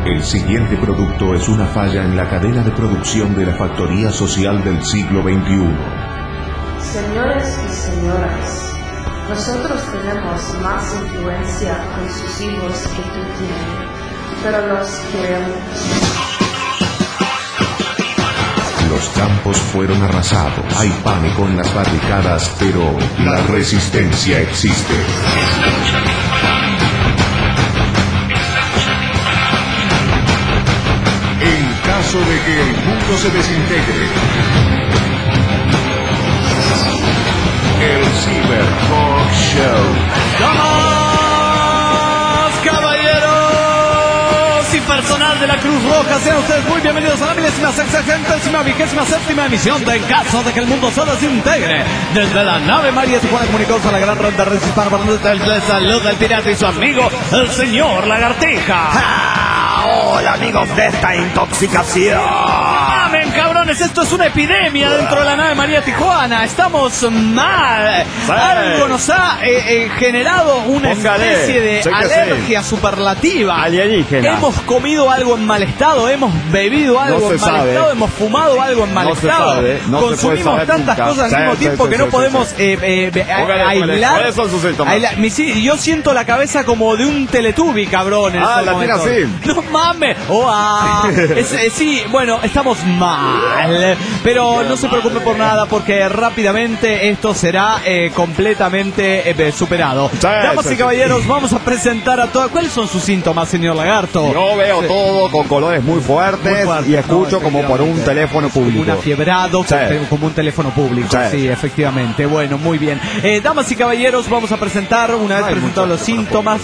El siguiente producto es una falla en la cadena de producción de la factoría social del siglo XXI. Señores y señoras, nosotros tenemos más influencia con sus hijos que tú tienes, pero los queremos. Los campos fueron arrasados, hay pánico en las barricadas, pero la resistencia existe. En caso de que el mundo se desintegre, el Cyber Talk Show. ¡Damas, caballeros y personal de la Cruz Roja! Sean ustedes muy bienvenidos a la 27ª emisión de En caso de que el mundo se desintegre. Desde la nave María Tijuana comunicados a la gran red de redes hispana para el salud del pirata y su amigo, el señor Lagartija. Hola amigos de esta intoxicación. ¡Amén, cabrones! Esto es una epidemia dentro de la nave María Tijuana. Estamos mal. Sí. Algo nos ha generado una especie de alergia superlativa. Alienígena. Hemos comido algo en mal estado, hemos bebido algo en mal estado, hemos fumado algo en mal estado. Consumimos tantas cosas al mismo tiempo que no podemos aislar. ¿Cuáles son sus síntomas? Yo siento la cabeza como de un Teletubby, cabrón. La tira así. No mames. Sí, bueno, estamos mal. Pero no se preocupe por nada porque rápidamente esto será completamente superado. Damas y caballeros, vamos a presentar a todos. ¿Cuáles son sus síntomas, señor Lagarto? Yo veo todo con colores muy fuertes y escucho como por un teléfono público. Un afiebrado como un teléfono público. Sí, efectivamente. Bueno, muy bien. Damas y caballeros, vamos a presentar, una vez presentados los síntomas.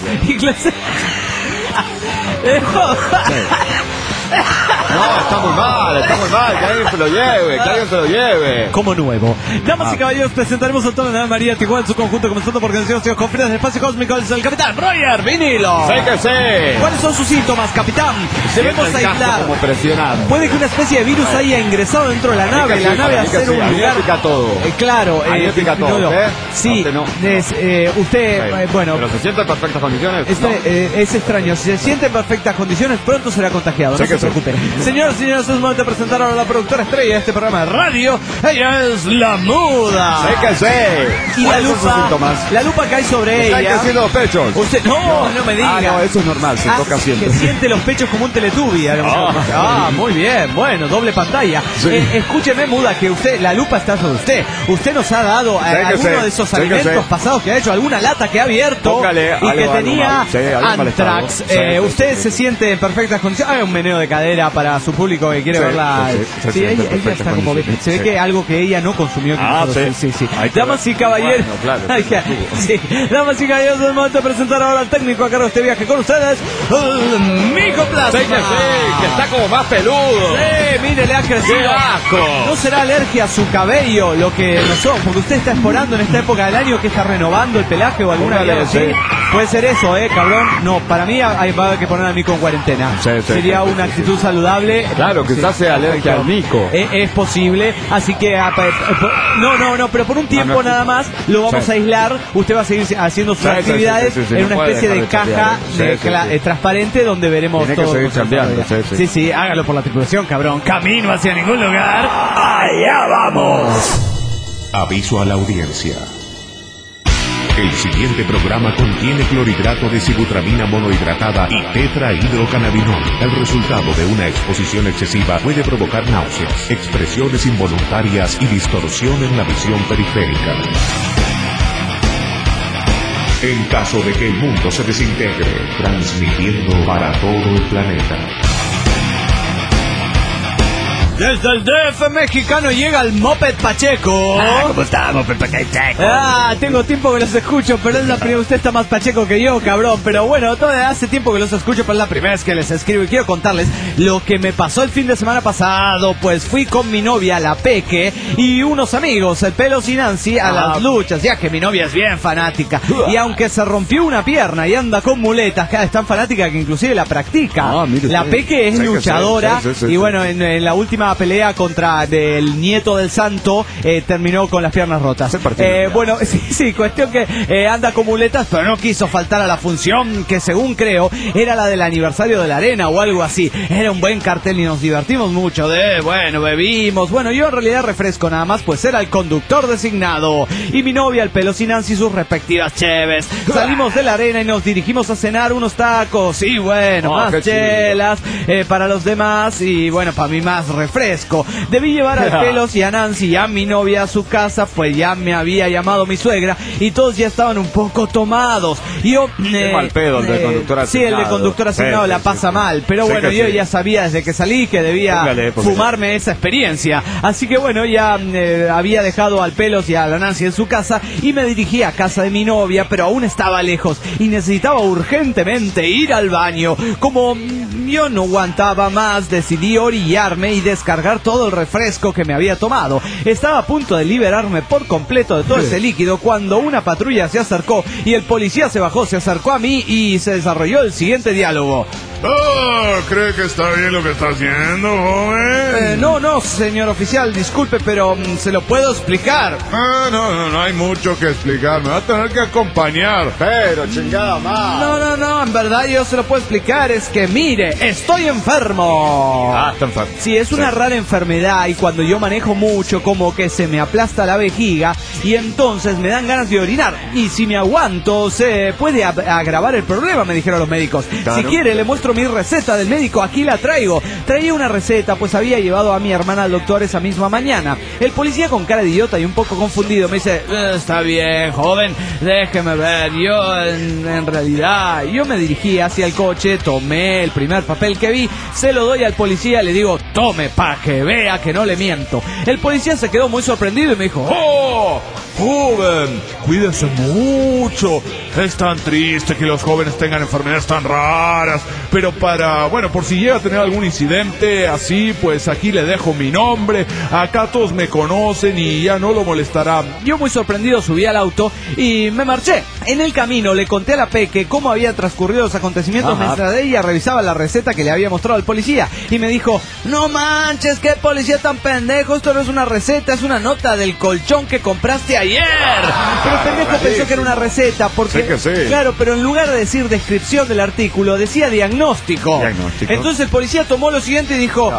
No, está muy mal, que alguien se lo lleve, Como nuevo. Damas y caballeros, presentaremos a toda la María Tijuana en su conjunto, comenzando por canciones confiadas del espacio cósmico. Es el capitán Roger Vinilo. Sí que sí. ¿Cuáles son sus síntomas, capitán? Debemos aislar. Como presionado. Puede que una especie de virus haya ingresado dentro de la nave. La nave va a ser un lugar. Todo. Claro. Todo. Sí. Usted, bueno. Pero se siente en perfectas condiciones. Es extraño. Si se siente en perfectas condiciones, pronto será contagiado. No se preocupe. Señoras y señores, es momento de presentar ahora a la productora estrella de este programa de radio. Ella es La Muda. Sí que sí. Y la lupa cae sobre ella. Están creciendo los pechos. Usted, no me diga. No, eso es normal, se toca siempre. Que siente los pechos como un Teletubby. Muy bien, bueno, doble pantalla. Sí. Escúcheme, Muda, que la lupa está sobre usted. Usted nos ha dado alguno de esos alimentos pasados que ha hecho, alguna lata que ha abierto y que tenía Antrax. Usted se siente en perfectas condiciones. Haga un meneo de cadera para su público que quiere verla. Sí, ella está como bien. Se ve que algo que ella no consumió. Sí. Damas y caballeros. Damas y caballeros, es el momento de presentar ahora al técnico a cargo de este viaje con ustedes, Micoplasma. Sí, que está como más peludo. Sí, mire, le ha crecido. ¿No será alergia a su cabello lo que nosotros? Porque usted está explorando en esta época del año que está renovando el pelaje o alguna cosa así. Puede ser eso, cabrón. No, para mí va a haber que poner a Mico en cuarentena. Sería una actitud saludable. Claro, quizás sea alergia al Mico. Es posible, así que no, pero por un tiempo nada más lo vamos a aislar. Usted va a seguir haciendo sus actividades en una especie de caja transparente donde veremos todo. Sí, hágalo por la tripulación, cabrón. Camino hacia ningún lugar. ¡Allá vamos! Aviso a la audiencia. El siguiente programa contiene clorhidrato de sibutramina monohidratada y tetrahidrocannabinol. El resultado de una exposición excesiva puede provocar náuseas, expresiones involuntarias y distorsión en la visión periférica. En caso de que el mundo se desintegre, transmitiendo para todo el planeta. Desde el DF mexicano llega el Moped Pacheco. ¿Cómo está, Moped Pacheco? Tengo tiempo que los escucho, pero es la primera. Usted está más Pacheco que yo, cabrón. Pero bueno, todavía hace tiempo que los escucho, pero es la primera vez que les escribo. Y quiero contarles lo que me pasó el fin de semana pasado. Pues fui con mi novia, la Peque, y unos amigos, el Pelos y Nancy, a las luchas. Ya que mi novia es bien fanática. Y aunque se rompió una pierna y anda con muletas, es tan fanática que inclusive la practica. La Peque es luchadora. Y bueno, en la última una pelea contra el nieto del santo, terminó con las piernas rotas. Bueno, sí, cuestión que anda con muletas, pero no quiso faltar a la función, que según creo, era la del aniversario de la arena o algo así. Era un buen cartel y nos divertimos mucho. Bueno, bebimos. Bueno, yo en realidad refresco nada más, pues era el conductor designado. Y mi novia, el Pelos y Nancy, sus respectivas cheves. Salimos de la arena y nos dirigimos a cenar unos tacos. Y bueno, más chelas para los demás. Y bueno, para mí más refresco. Debí llevar al Pelos y a Nancy y a mi novia a su casa, pues ya me había llamado mi suegra y todos ya estaban un poco tomados. Yo, mal pedo el de conductor asignado. Sí, el de conductor asignado la pasa mal. Pero bueno, yo ya sabía desde que salí que debía fumarme esa experiencia. Así que bueno, ya había dejado al Pelos y a la Nancy en su casa y me dirigí a casa de mi novia, pero aún estaba lejos y necesitaba urgentemente ir al baño. Como yo no aguantaba más, decidí orillarme y descargar todo el refresco que me había tomado. Estaba a punto de liberarme por completo de todo ese líquido cuando una patrulla se acercó y el policía se bajó, se acercó a mí y se desarrolló el siguiente diálogo. ¿Cree que está bien lo que está haciendo, joven? No, señor oficial, disculpe, pero ¿se lo puedo explicar? No hay mucho que explicar, me va a tener que acompañar. Pero, chingada más. No, en verdad yo se lo puedo explicar, es que mire, estoy enfermo. Está enfermo. Sí, es una rara enfermedad y cuando yo manejo mucho, como que se me aplasta la vejiga y entonces me dan ganas de orinar. Y si me aguanto, se puede agravar el problema, me dijeron los médicos. Claro. Si quiere, le muestro mi receta del médico, aquí la traigo. Traía una receta, pues había llevado a mi hermana al doctor esa misma mañana. El policía, con cara de idiota y un poco confundido, me dice: está bien, joven, déjeme ver. Yo en realidad, yo me dirigí hacia el coche, tomé el primer papel que vi, se lo doy al policía, le digo: tome, pa' que vea que no le miento. El policía se quedó muy sorprendido y me dijo: joven, cuídese mucho. Es tan triste que los jóvenes tengan enfermedades tan raras, pero por si llega a tener algún incidente así, pues aquí le dejo mi nombre, acá todos me conocen y ya no lo molestará. Yo, muy sorprendido, subí al auto y me marché. En el camino le conté a la Peque cómo había transcurrido los acontecimientos mientras ella revisaba la receta que le había mostrado al policía y me dijo: no manches, qué policía tan pendejo, esto no es una receta, es una nota del colchón que compraste ayer. Pero el pendejo pensó que era una receta porque, claro, pero en lugar de decir descripción del artículo, decía diagnóstico. Entonces el policía tomó lo siguiente y dijo: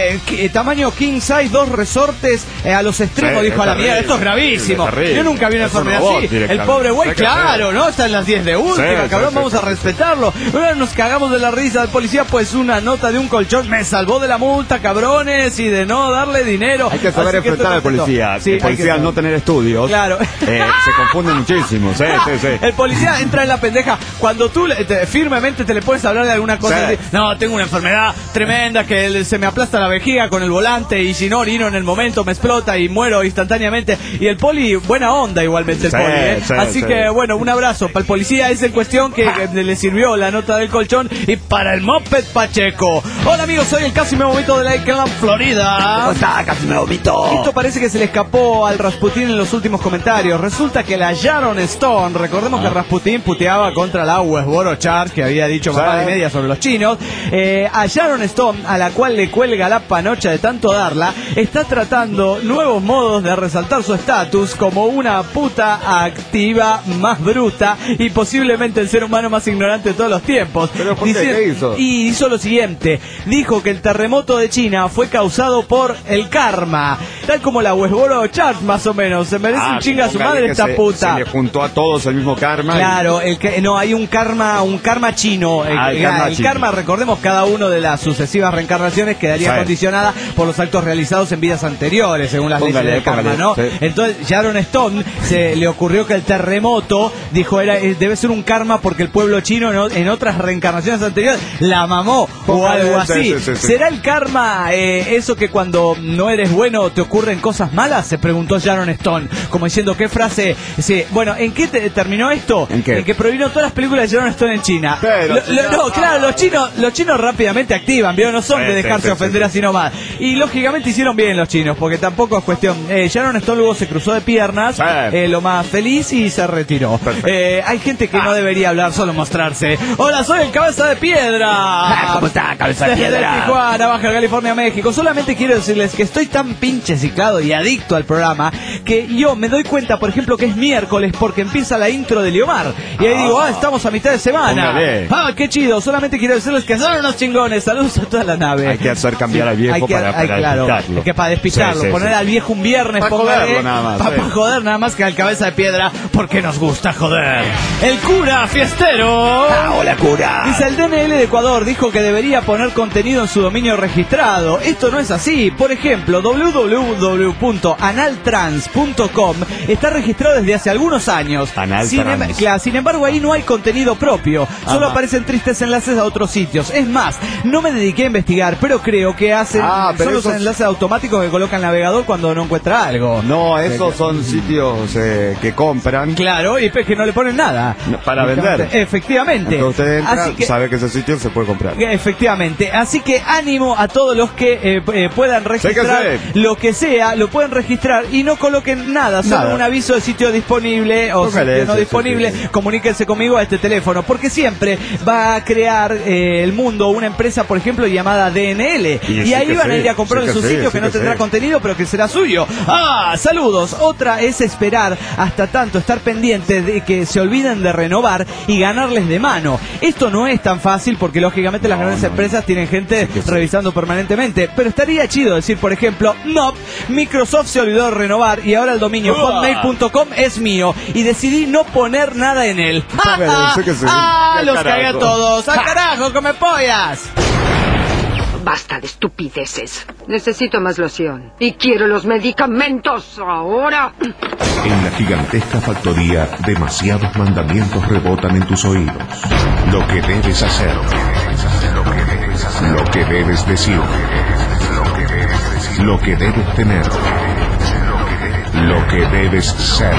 tamaño king size, 2 resortes a los extremos. Dijo: a la mierda, esto es gravísimo. Yo nunca vi una enfermedad así. El pobre güey, claro, ¿no? Está en las 10 de última, cabrón, vamos a respetarlo. Bueno, nos cagamos de la risa del policía, pues una nota de un colchón me salvó de la multa, cabrones, y de no darle dinero. Hay que saber enfrentar al policía. Sí, el policía, al no tener estudios, claro, se confunde muchísimo. El policía entra en la pendeja cuando tú firmemente te le puedes hablar de alguna cosa. No, tengo una enfermedad tremenda que se me aplasta la vejiga con el volante y si no orino en el momento me explota y muero instantáneamente. Y el poli, buena onda igualmente el poli, Así que bueno, un abrazo para el policía ese en cuestión que le sirvió la nota del colchón, y para el Moped Pacheco. Hola amigos, soy el Casi Me Vomito de Lakeland, Florida. ¿Cómo está? Casi Me Vomito. Esto parece que se le escapó al Rasputín en los últimos comentarios. Resulta que la Sharon Stone, recordemos que Rasputín puteaba contra la Westboro Chart, que había dicho mamá y media sobre los chinos. A Sharon Stone, a la cual le cuelga la panocha de tanto darla, está tratando nuevos modos de resaltar su estatus como una puta activa más bruta y posiblemente el ser humano más ignorante de todos los tiempos. ¿Pero por qué hizo? Y hizo lo siguiente: dijo que el terremoto de China fue causado por el karma, tal como la Westboro Chart, más o menos. Se merece un chinga a su madre esta puta. Se le juntó a todos el mismo karma. Claro, hay un karma chino. El karma, recordemos, cada uno de las sucesivas reencarnaciones quedaría condicionada por los actos realizados en vidas anteriores, según las leyes del karma, ¿no? Sí. Entonces, Sharon Stone se le ocurrió que el terremoto, dijo, debe ser un karma porque el pueblo chino en otras reencarnaciones anteriores la mamó o algo así. ¿Será el karma eso que cuando no eres bueno te ocurren cosas malas? Se preguntó Sharon Stone, como diciendo, ¿qué frase? Sí, bueno, ¿en qué terminó esto? ¿En qué? En que prohibieron todas las películas de Sharon Stone en China. Claro, los chinos rápidamente activan, ¿vieron? no son de dejarse ofender así nomás. Y lógicamente hicieron bien los chinos, porque tampoco es cuestión. Sharon Stone luego se cruzó de piernas, lo más feliz, y se retiró. Hay gente que no debería hablar, solo mostrarse. Hola, soy el Cabeza de Piedra. ¿Cómo está, Cabeza de Piedra? Desde Tijuana, Baja California, México. Solamente quiero decirles que estoy tan pinche ciclado y adicto al programa que yo me doy cuenta, por ejemplo, que es miércoles porque empieza la intro de Liomar. Y ahí digo, estamos a mitad de semana. Qué chido. Solamente quiero decirles que son unos chingones. Saludos a toda la nave. Hay que hacer cambiar al viejo para despistarlo. Hay que para despistarlo. Poner al viejo un viernes. Para joderlo nada más. Para joder nada más que al Cabeza de Piedra, porque nos gusta joder. El cura fiestero. Hola, cura. Dice, el DNL de Ecuador dijo que debería poner contenido en su dominio registrado. Esto no es así. Por ejemplo, www.analtrans.com está registrado desde hace algunos años. Sin embargo, ahí no hay contenido propio. Solo aparecen tristes enlaces a otros sitios. Es más, no me dediqué a investigar, pero creo que hacen solo esos enlaces automáticos que coloca el navegador cuando no encuentra algo. No, esos son sitios que compran. Claro, y que no le ponen nada. Para vender. Efectivamente. Entonces usted entra, sabe que ese sitio se puede comprar. Efectivamente. Así que ánimo a todos los que puedan registrar lo que sea, lo pueden registrar y no coloquen nada, solo un aviso de sitio disponible o sitio no disponible. Comuníquense conmigo a este teléfono, porque siempre va a crear el mundo una empresa, por ejemplo, llamada DNL. Y ahí van a ir a comprar en su sitio que no tendrá contenido, pero que será suyo. Saludos. Otra es esperar hasta tanto, estar pendiente de que se olviden de renovar y ganarles de mano. Esto no es tan fácil porque lógicamente las grandes empresas tienen gente revisando permanentemente, pero estaría chido decir, por ejemplo, no, Microsoft se olvidó de renovar y ahora el dominio hotmail.com es mío y decidí no poner nada en él. Los cagué a todos. ¡Al carajo, come pollas! Basta de estupideces. Necesito más loción. Y quiero los medicamentos ahora. En la gigantesca factoría, demasiados mandamientos rebotan en tus oídos. Lo que debes hacer. Lo que debes decir. Lo que debes tener. Lo que debes ser.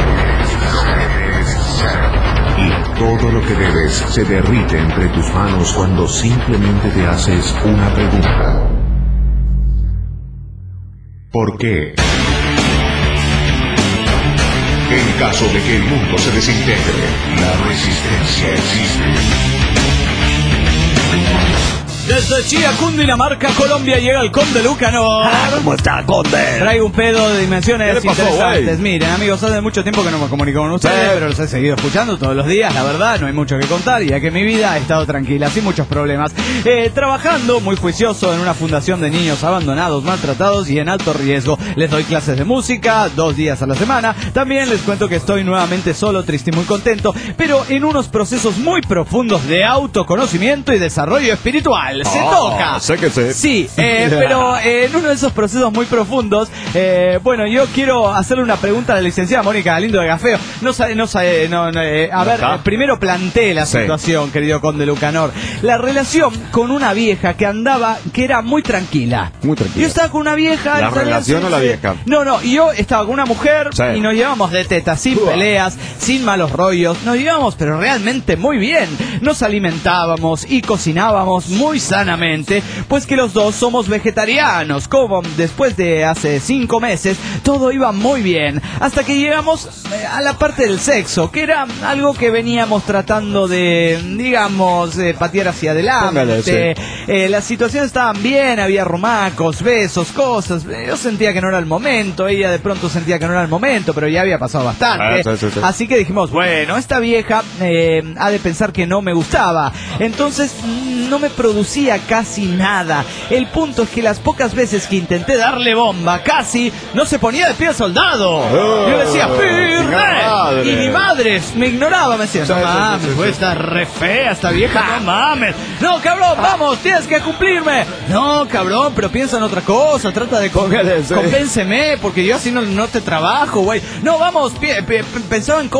Y todo lo que debes se derrite entre tus manos cuando simplemente te haces una pregunta. ¿Por qué? En caso de que el mundo se desintegre, la resistencia existe. Desde Chía, Cundinamarca, Colombia, llega el Conde Lucanor. ¿Cómo está, Conde? Traigo un pedo de dimensiones interesantes. Wey? Miren, amigos, hace mucho tiempo que no me comunico con ustedes, pero los he seguido escuchando todos los días. La verdad, no hay mucho que contar, ya que mi vida ha estado tranquila, sin muchos problemas. Trabajando muy juicioso en una fundación de niños abandonados, maltratados y en alto riesgo. Les doy clases de música 2 días a la semana. También les cuento que estoy nuevamente solo, triste y muy contento, pero en unos procesos muy profundos de autoconocimiento y desarrollo espiritual. Se toca. Sé que sé. Sí, pero en uno de esos procesos muy profundos, bueno, yo quiero hacerle una pregunta a la licenciada Mónica Galindo de Gafeo. A ver, primero planteé la situación, querido Conde Lucanor. La relación con una vieja que era muy tranquila. Muy tranquila. Yo estaba con una vieja. ¿La relación o la vieja? No, y yo estaba con una mujer y nos llevamos de teta, sin peleas, sin malos rollos. Nos llevamos, pero realmente muy bien. Nos alimentábamos y cocinábamos muy sanamente, pues que los dos somos vegetarianos. Como después de hace 5 meses, todo iba muy bien, hasta que llegamos a la parte del sexo, que era algo que veníamos tratando de, digamos, patear hacia adelante. Las situaciones estaban bien, había romacos, besos, cosas. Yo sentía que no era el momento, ella de pronto sentía que no era el momento, pero ya había pasado bastante. Así que dijimos, bueno, esta vieja ha de pensar que no me gustaba. Entonces no me producía casi nada. El punto es que las pocas veces que intenté darle bomba, casi no se ponía de pie el soldado. Yo decía, ¡Pirre! Y mi madre me ignoraba, me decía, no mames, pues está re fea esta vieja, no mames. No, cabrón, vamos, tienes que cumplirme. No, cabrón, pero piensa en otra cosa, trata de convénceme, porque yo así no te trabajo, güey. No, vamos, pensaba en cosas,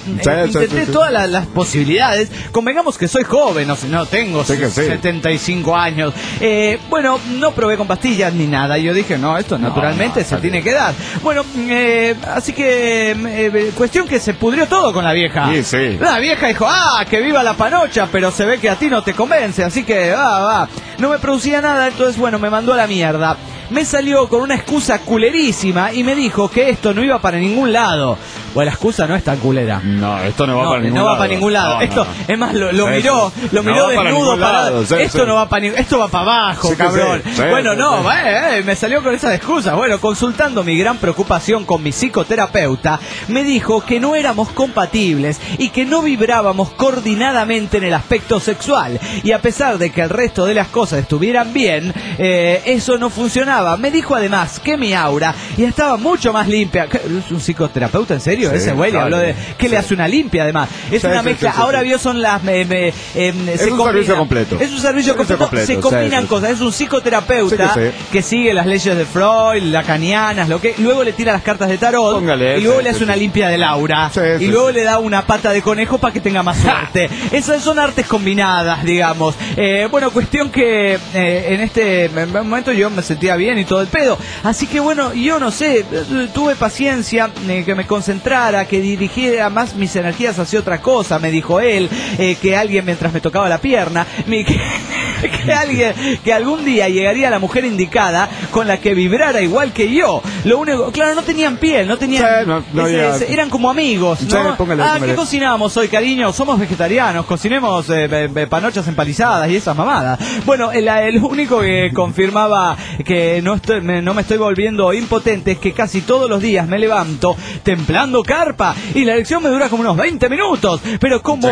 intenté todas las posibilidades. Convengamos que soy joven, no tengo 75 años. Bueno, no probé con pastillas ni nada. Yo dije, no, esto naturalmente se tiene que dar. Bueno, así que cuestión que se pudrió todo con la vieja. Sí. La vieja dijo, que viva la panocha, pero se ve que a ti no te convence, así que va. No me producía nada, entonces bueno, me mandó a la mierda. Me salió con una excusa culerísima y me dijo que esto no iba para ningún lado. Bueno, la excusa no es tan culera. No, esto no va para ningún lado. No va para ningún lado. Esto, es más, lo miró desnudo para... Esto no va para ningún... Esto va para abajo, cabrón. Me salió con esas excusas. Bueno, consultando mi gran preocupación con mi psicoterapeuta, me dijo que no éramos compatibles y que no vibrábamos coordinadamente en el aspecto sexual. Y a pesar de que el resto de las cosas estuvieran bien, eso no funcionaba. Me dijo además que mi aura ya estaba mucho más limpia. ¿Es un psicoterapeuta en serio? Ese güey habló de que le hace una limpia además. Es una mezcla. Ahora vio son las... es un servicio completo. Es un servicio completo. Se combinan cosas. Es un psicoterapeuta que sigue las leyes de Freud, lacanianas, luego le tira las cartas de tarot. Y luego le hace una limpia del aura. Y luego le da una pata de conejo para que tenga más suerte. Esas son artes combinadas, digamos. Bueno, cuestión que en este momento yo me sentía bien y todo el pedo, así que bueno, yo no sé, tuve paciencia, que me concentrara, que dirigiera más mis energías hacia otra cosa, me dijo él, que alguien mientras me tocaba la pierna, que algún día llegaría la mujer indicada con la que vibrara igual que yo. Lo único, claro, no tenían piel, no tenían, eran como amigos, ¿no? Póngale. ¿Qué cocinamos hoy, cariño? Somos vegetarianos, cocinemos panochas empalizadas y esas mamadas. Bueno, el único que confirmaba que no me estoy volviendo impotente es que casi todos los días me levanto templando carpa y la erección me dura como unos 20 minutos, pero como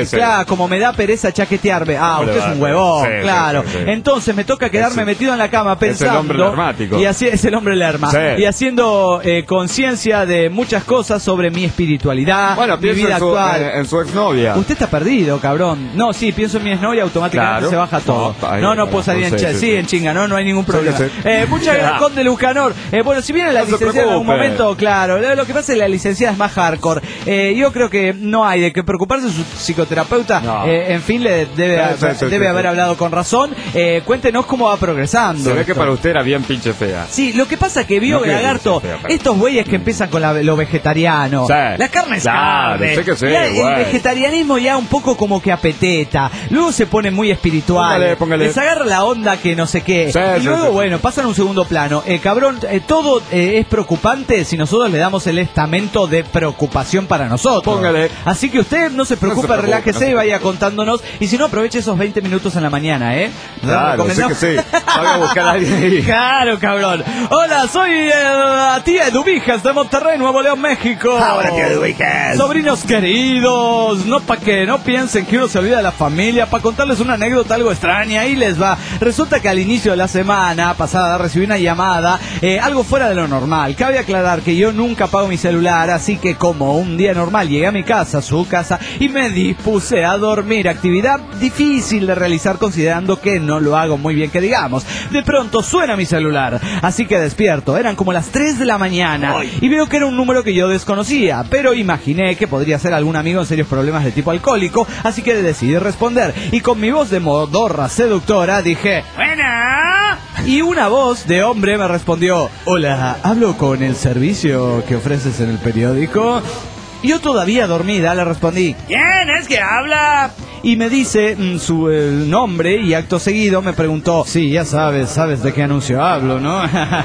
me da pereza chaquetearme. Usted es un huevón, claro. Sí. Entonces me toca quedarme metido en la cama pensando. Es el hombre lermático. Es el hombre lerma. Sí. Y haciendo conciencia de muchas cosas sobre mi espiritualidad, mi vida actual. En su exnovia. Usted está perdido, cabrón. No, sí, pienso en mi exnovia, automáticamente se baja todo. No puedo salir en chinga, no hay ningún problema. Muchas gracias, Conde Lucanor. Bueno, si viene la licenciada en algún momento, claro, lo que pasa es que la licenciada es más hardcore. Yo creo que no hay de qué preocuparse, su psicoterapeuta, en fin, le debe haber hablado con razón. Cuéntenos cómo va progresando. Se ve que para usted era bien pinche fea. Sí, lo que pasa que vio, Lagarto, estos güeyes que empiezan con lo vegetariano. La carne es carne. El vegetarianismo ya un poco como que apeteta. Luego se pone muy espiritual. Póngale. Les agarra la onda que no sé qué. Y luego, bueno, pasan a un segundo plano. Cabrón, todo es preocupante si nosotros le damos el estamento de preocupación para nosotros. Póngale. Así que usted no se preocupe, relájese y vaya contándonos. Y si no, aproveche esos 20 minutos en la mañana, Claro, sí que sí. Vaya a buscar a alguien ahí. Claro, cabrón. Hola, soy tía Eduvijas de Monterrey, Nuevo León, México. Hola, tía Eduvijas. Sobrinos queridos, no para que no piensen que uno se olvida de la familia, para contarles una anécdota algo extraña. Ahí les va. Resulta que al inicio de la semana pasada recibí una llamada, algo fuera de lo normal. Cabe aclarar que yo nunca apago mi celular, así que como un día normal llegué a mi casa, su casa, y me dispuse a dormir. Actividad difícil de realizar considerando que no lo hago muy bien, que digamos. De pronto suena mi celular, así que despierto. Eran como las 3 de la mañana y veo que era un número que yo desconocía, pero imaginé que podría ser algún amigo en serios problemas de tipo alcohólico, así que decidí responder. Y con mi voz de modorra seductora dije: ¡buena! Y una voz de hombre me respondió: hola, ¿hablo con el servicio que ofreces en el periódico? Yo todavía dormida le respondí: ¿quién es que habla? Y me dice su nombre y acto seguido me preguntó: sí, ya sabes de qué anuncio hablo, ¿no?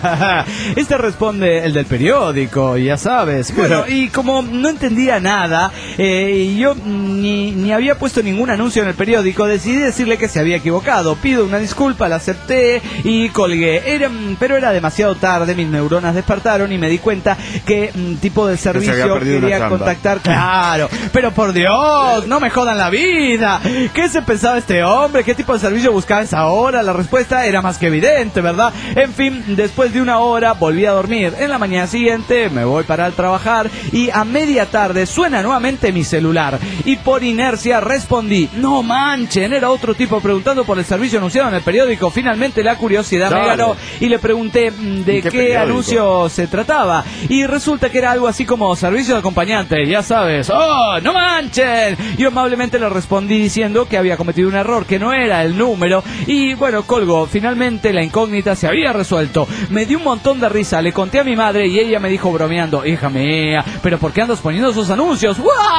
Este responde: el del periódico, ya sabes. Bueno, y como no entendía nada, y yo ni había puesto ningún anuncio en el periódico, decidí decirle que se había equivocado. Pido una disculpa, la acepté y colgué. Pero era demasiado tarde, mis neuronas despertaron y me di cuenta que tipo de servicio quería contactar. Claro, pero por Dios, no me jodan la vida. pregunta, ¿qué se pensaba este hombre? ¿Qué tipo de servicio buscaba a esa hora? La respuesta era más que evidente, ¿verdad? En fin, después de una hora volví a dormir. En la mañana siguiente me voy para el trabajar y a media tarde suena nuevamente mi celular. Y por inercia respondí, no manchen, era otro tipo preguntando por el servicio anunciado en el periódico. Finalmente la curiosidad me ganó y le pregunté de qué anuncio se trataba. Y resulta que era algo así como servicio de acompañante, ya sabes. ¡Oh, no manchen! Yo amablemente le respondí diciendo que había cometido un error, que no era el número. Y bueno, colgó. Finalmente la incógnita se había resuelto. Me dio un montón de risa, le conté a mi madre y ella me dijo bromeando, hija mía, ¿pero por qué andas poniendo esos anuncios?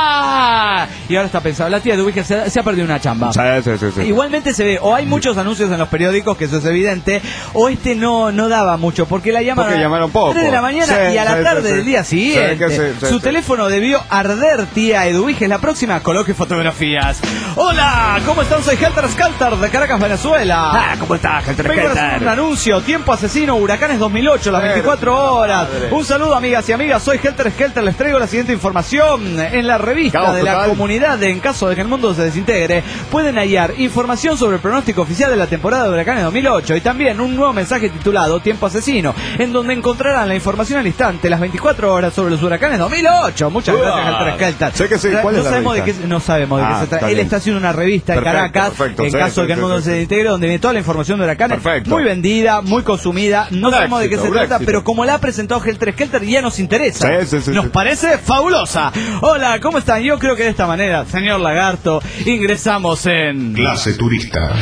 ¡Guau! Y ahora está pensando, la tía de Ubique se ha perdido una chamba. Sí. Igualmente se ve, o hay muchos anuncios en los periódicos, que eso es evidente, o no daba mucho, porque la llamaron poco. 3 de la mañana y a la tarde del día siguiente. Su teléfono debió arder, tía Eduviges. La próxima, coloque fotografías. Hola, ¿cómo están? Soy Helter Skelter de Caracas, Venezuela. ¿Cómo estás, Helter Skelter? Vengo a hacer un anuncio, tiempo asesino, huracanes 2008, las 24 horas. Un saludo, amigas y amigas, soy Helter Skelter, les traigo la siguiente información. En la revista de la comunidad, en caso de que el mundo se desintegre, pueden hallar información sobre el pronóstico oficial de la temporada de huracanes 2008 y también un nuevo mensaje titulado Tiempo Asesino, en donde encontrarán la información al instante, las 24 horas sobre los huracanes 2008. Muchas gracias, Helter Skelter. Sé que sí. ¿Cuál es la revista? No sabemos de qué se trata. Él está haciendo una revista en Caracas, en caso de que el mundo se desintegre, donde viene toda la información de huracanes, muy vendida, muy consumida. No sabemos de qué se trata, pero como la ha presentado Helter Skelter, ya nos interesa. Nos parece fabulosa. Hola, ¿cómo están? Yo creo que de esta manera, señor Lagarto, ingresamos en Clase Turista.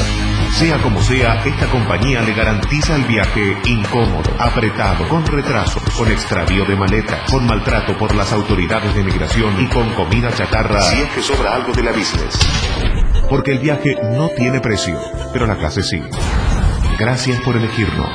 Sea como sea, esta compañía le garantiza el viaje incómodo, apretado, con retrasos, con extravío de maletas, con maltrato por las autoridades de migración y con comida chatarra si es que sobra algo de la business. Porque el viaje no tiene precio, pero la clase sí. Gracias por elegirnos.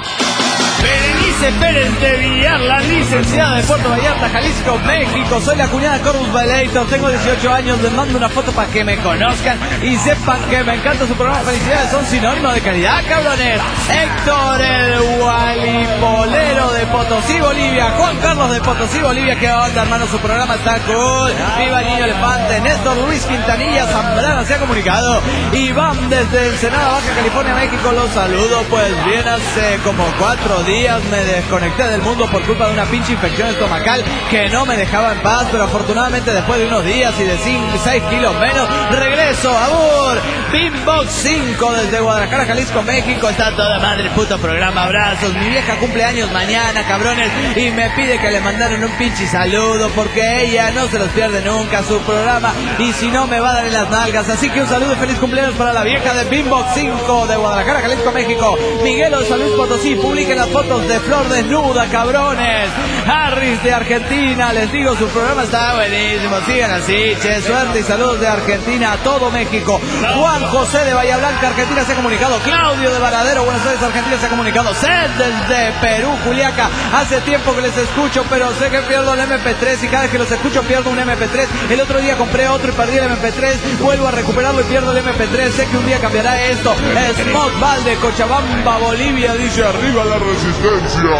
Berenice Pérez de Villar, la licenciada de Puerto Vallarta, Jalisco, México. Soy la cuñada Corvus Violator, tengo 18 años, les mando una foto para que me conozcan y sepan que me encanta su programa. Felicidades, son sinónimo de calidad, cabrones. Héctor, el Gualipolero de Potosí, Bolivia. Juan Carlos de Potosí, Bolivia. ¿Qué onda, hermano? Su programa está cool. Viva el niño elefante. Néstor Luis Quintanilla Zambrana se ha comunicado. Iván desde Ensenada, Baja California, México. Los saludo. Pues bien, hace como 4 días me desconecté del mundo por culpa de una pinche infección estomacal que no me dejaba en paz, pero afortunadamente después de unos días y de 6 kilos menos, regreso. ¡Abur! Beambox 5 desde Guadalajara, Jalisco, México. Está toda madre el puto programa. Abrazos. Mi vieja cumple años mañana, cabrones, y me pide que le mandaron un pinche saludo porque ella no se los pierde nunca su programa y si no me va a dar en las nalgas. Así que un saludo y feliz cumpleaños para la vieja de Beambox 5 de Guadalajara, Jalisco, México. Miguelo de San Luis Potosí, publiquen las fotos de Flor desnuda, cabrones. Harris de Argentina, les digo, su programa está buenísimo. Sigan así, che, suerte y saludos de Argentina a todo México. Juan José de Bahía Blanca, Argentina, se ha comunicado. Claudio de Varadero, Buenos Aires, Argentina, se ha comunicado. Sed desde Perú, Juliaca. Hace tiempo que les escucho, pero sé que pierdo el MP3 y cada vez que los escucho pierdo un MP3. El otro día compré otro y perdí el MP3. Vuelvo a recuperarlo y pierdo el MP3. Sé que un día cambiará esto. Smog Valde, Cochabamba, Bolivia, dice arriba la resistencia.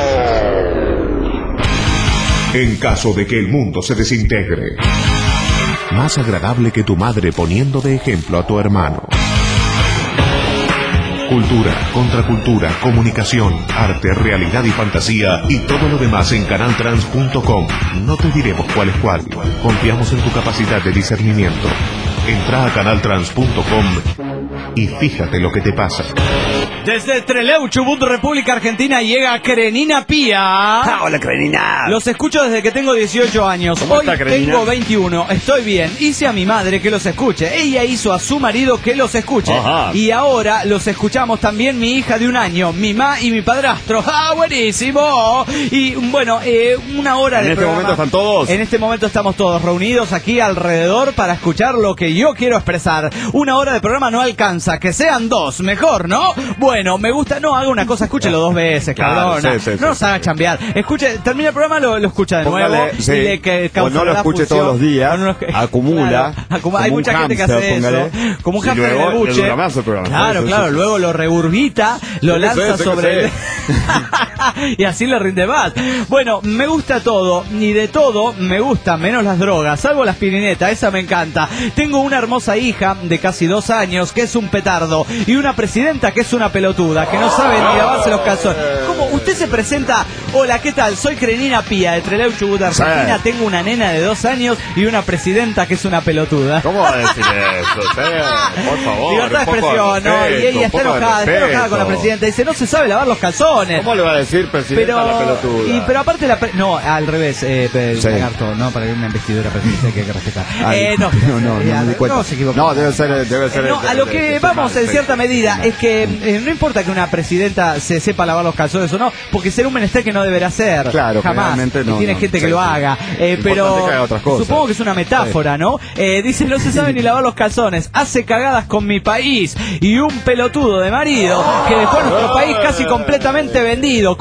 En caso de que el mundo se desintegre, más agradable que tu madre poniendo de ejemplo a tu hermano. Cultura, contracultura, comunicación, arte, realidad y fantasía y todo lo demás en canaltrans.com. No te diremos cuál es cuál. Confiamos en tu capacidad de discernimiento. Entra a canaltrans.com y fíjate lo que te pasa. Desde Trelew, Chubut, República Argentina, llega Karenina Pía. Hola, Karenina. Los escucho desde que tengo 18 años. Hoy tengo 21. Estoy bien. Hice a mi madre que los escuche. Ella hizo a su marido que los escuche. Ajá. Y ahora los escuchamos también mi hija de 1 año, mi mamá y mi padrastro. ¡Ah, buenísimo! Y bueno, una hora de programa. ¿En este momento están todos? En este momento estamos todos reunidos aquí alrededor para escuchar lo que yo quiero expresar. 1 hora de programa no alcanza. alcanza, que sean 2, mejor, ¿no? Bueno, me gusta, no, haga una cosa, escúchelo 2 veces, cabrón. Claro, No nos haga chambear. Escuche, termina el programa, lo escucha de nuevo. Sí. O no lo escuche todos los días, acumula. Claro, hay mucha gente que hace eso. Como un hamster en el buche. Claro, luego lo regurgita, lo lanza sobre y así le rinde más. Bueno, me gusta todo, y de todo me gusta, menos las drogas, salvo la aspirineta, esa me encanta. Tengo una hermosa hija de casi 2 años que es un petardo, y una presidenta que es una pelotuda, que no sabe ni lavarse los calzones. ¿Cómo? Usted se presenta, hola, ¿qué tal? Soy Crenina Pía, de Trelew, Chubut, Argentina, tengo una nena de 2 años y una presidenta que es una pelotuda. ¿Cómo va a decir eso? Por favor. Libertad de expresión, ¿no? Y ella está enojada con la presidenta, dice, no se sabe lavar los calzones. ¿Cómo le va a decir presidenta a la pelotuda? Pero aparte no, al revés, Lagarto, no, para que una investidura presidencial que hay que respetar. No se equivoca. No, debe ser. No, a lo que vamos en cierta medida es que no importa que una presidenta se sepa lavar los calzones o no, porque será un menester que no deberá hacer. Claro, jamás. No, tiene gente que lo haga. Pero supongo que es una metáfora, ¿no? Dice, no se sabe ni lavar los calzones, hace cagadas con mi país, y un pelotudo de marido que dejó a nuestro país casi completamente vendido,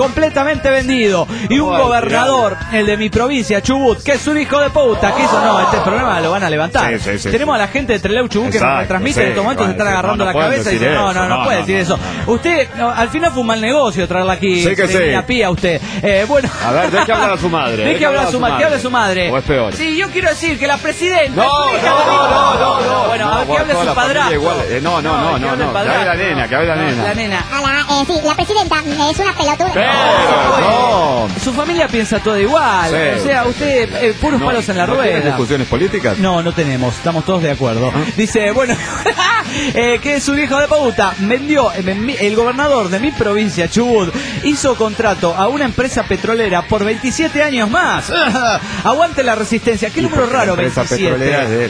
y un gobernador, el de mi provincia, Chubut, que es un hijo de puta, que eso no, este problema lo van a levantar. Tenemos a la gente de Trelew, Chubut, que nos retransmite, en estos momentos se están agarrando la cabeza y dicen, no puede decir eso. Usted, al final fue un mal negocio traerla aquí, la pía usted. Bueno. A ver, deje hablar a su madre. Deje hablar a su madre, que hable a su madre. O es peor. Sí, yo quiero decir que la presidenta... No. Bueno, a ver, que hable su padrastro. No, que hable la nena. La nena. Hola, sí, la presidenta es una pelotuda. Pero su familia piensa todo igual. Sí. O sea, usted, puros palos en la rueda. ¿Tiene discusiones políticas? No tenemos, estamos todos de acuerdo. Dice, bueno, que es un hijo de puta. Vendió, el gobernador de mi provincia, Chubut, hizo contrato a una empresa petrolera por 27 años más. Aguante la resistencia. Qué número raro, 27. Petrolera es de él.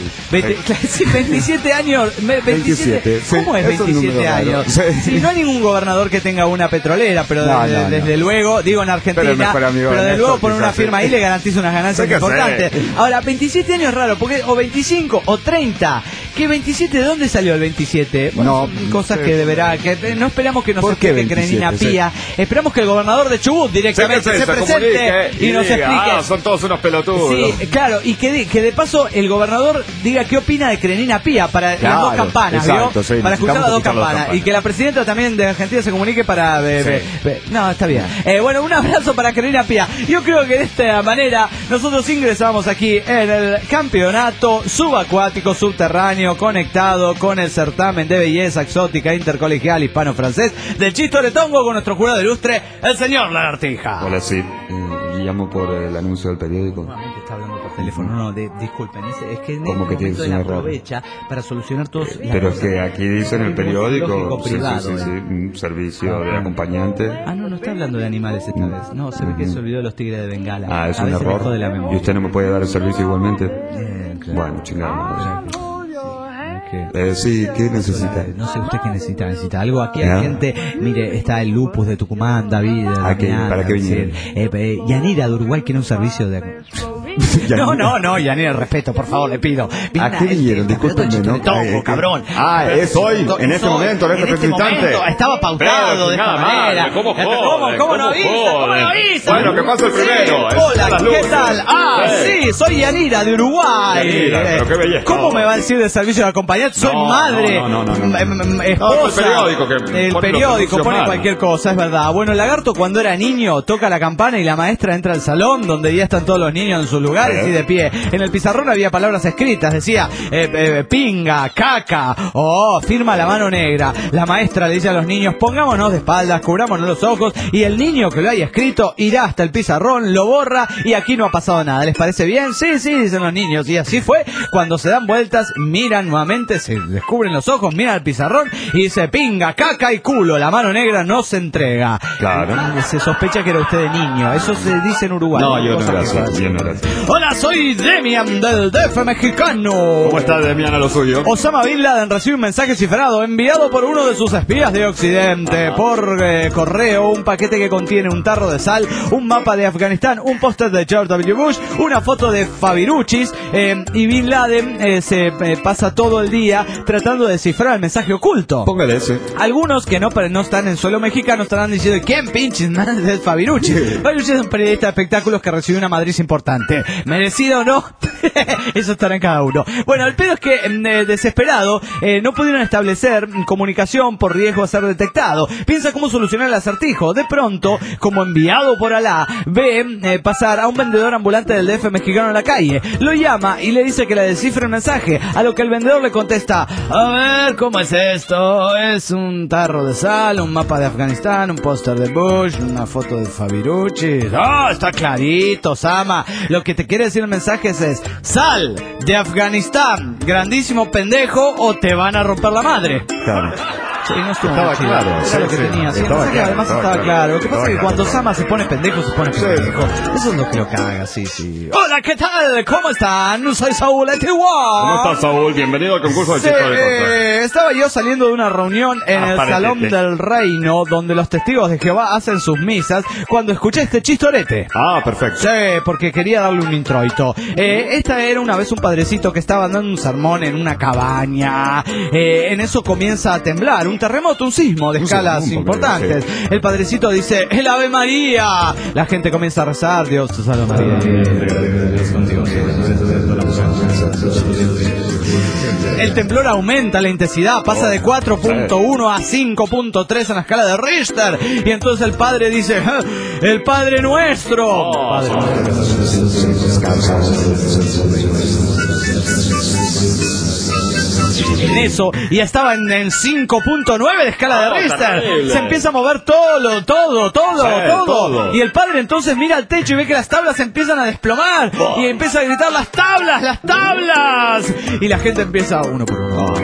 27 años. 27. ¿Cómo es 27 años? Sí, no hay ningún gobernador que tenga una petrolera, pero desde luego, digo en Argentina, pero desde luego poner una firma ahí le garantiza unas ganancias importantes. Ahora, 27 años es raro, porque o 25 o 30. ¿Qué 27? ¿De dónde salió el 27? Bueno, son cosas que deberá, que no esperamos que nos explique Crenina Pía. Esperamos que el gobernador de Chubut directamente se presente y nos explique. Son todos unos pelotudos. Sí, claro, y que de paso el gobernador diga qué opina de Crenina Pía para las 2 campanas, ¿vio? Sí, para escuchar las 2 campanas. Y que la presidenta también de Argentina se comunique para... No, está bien. Bueno, un abrazo para Crenina Pía. Yo creo que de esta manera nosotros ingresamos aquí en el campeonato subacuático subterráneo conectado con el certamen de belleza exótica intercolegial hispano-francés del Chistoretongo con nuestro jurado ilustre, el señor Lagartija. Hola, sí. Llamo por el anuncio del periódico. Nuevamente está hablando por teléfono. No, disculpen, es que en ¿cómo que tiene que aprovecha para solucionar todos. Pero es que aquí dice en el periódico privado, un servicio de acompañante. No está hablando de animales esta vez. No, se ve que se olvidó de los tigres de Bengala. Es un error. De la memoria. ¿Y usted no me puede dar el servicio igualmente? Claro. Bueno, chingado. Sí, ¿qué necesita? No sé usted qué necesita algo. Aquí hay gente, mire, está el Lupus de Tucumán, David, ¿para qué vinieron? Yanira de Uruguay quiere un servicio de... No, Yanira, respeto, por favor, le pido. ¿A qué vinieron? Discúlpenme, ¿no? Cabrón. Es hoy, en este momento, en este representante. Estaba pautado de esta manera. ¿Cómo no avisa? Bueno, que pase el primero. Hola, ¿qué tal? Sí, soy Yanira de Uruguay. Pero qué belleza. ¿Cómo me va a decir de servicio de acompañante? Soy madre, esposa. El periódico pone cualquier cosa, es verdad. Bueno, el Lagarto cuando era niño toca la campana y la maestra entra al salón donde ya están todos los niños en sus lugares y de pie. En el pizarrón había palabras escritas, decía pinga, caca, firma la mano negra. La maestra le dice a los niños, pongámonos de espaldas, cubrámonos los ojos, y el niño que lo haya escrito irá hasta el pizarrón, lo borra y aquí no ha pasado nada. ¿Les parece bien? Sí, dicen los niños. Y así fue. Cuando se dan vueltas, miran nuevamente, se descubren los ojos, miran al pizarrón y dice pinga, caca y culo. La mano negra no se entrega. Claro. Se sospecha que era usted de niño. Eso se dice en Uruguay. No, yo no era así. Hola, soy Demian del DF mexicano. ¿Cómo está Demian a lo suyo? Osama Bin Laden recibe un mensaje cifrado enviado por uno de sus espías de Occidente por correo, un paquete que contiene un tarro de sal, un mapa de Afganistán, un póster de George W. Bush, una foto de Fabiruchis, y Bin Laden se pasa todo el día tratando de descifrar el mensaje oculto. Póngale ese. Algunos que no están en suelo mexicano estarán diciendo ¿quién pinches más es Fabiruchis? Fabiruchis es un periodista de espectáculos que recibió una madriz importante. ¿Merecido o no? Eso estará en cada uno. Bueno, el pedo es que desesperado no pudieron establecer comunicación por riesgo de ser detectado. Piensa cómo solucionar el acertijo. De pronto, como enviado por Alá, ve pasar a un vendedor ambulante del DF mexicano en la calle. Lo llama y le dice que le descifre el mensaje, a lo que el vendedor le contesta: a ver, ¿cómo es esto? Es un tarro de sal, un mapa de Afganistán, un póster de Bush, una foto de Fabiruchis. ¡Oh, está clarito, Sama! Lo que te quiere decir el mensaje es sal de Afganistán, grandísimo pendejo, o te van a romper la madre. Claro. Sí, no estaba claro. Era lo que tenía. Sí, estaba claro, además estaba claro. Lo que pasa es que cuando Sama se pone pendejo, se pone pendejo. Eso es lo que lo caga, sí. Hola, ¿qué tal? ¿Cómo están? Soy Saúl Etiwa. ¿Cómo estás, Saúl? Bienvenido al concurso de chistes de contra. Estaba yo saliendo de una reunión en el Salón del Reino, donde los testigos de Jehová hacen sus misas, cuando escuché este chistorete. Ah, perfecto. Sí, porque quería darle un introito. Esta era una vez un padrecito que estaba dando un sermón en una cabaña. En eso comienza a temblar. Un terremoto, un sismo de escalas importantes. Sí. El padrecito dice: ¡El Ave María! La gente comienza a rezar: Dios te salve María. El temblor aumenta la intensidad, pasa de 4.1 a 5.3 en la escala de Richter. Y entonces el padre dice: ¡el Padre Nuestro! Padre en eso, y estaba en 5.9 de escala de Richter. Terrible. Se empieza a mover todo. Y el padre entonces mira al techo y ve que las tablas se empiezan a desplomar. Y empieza a gritar: ¡las tablas! Y la gente empieza uno por uno.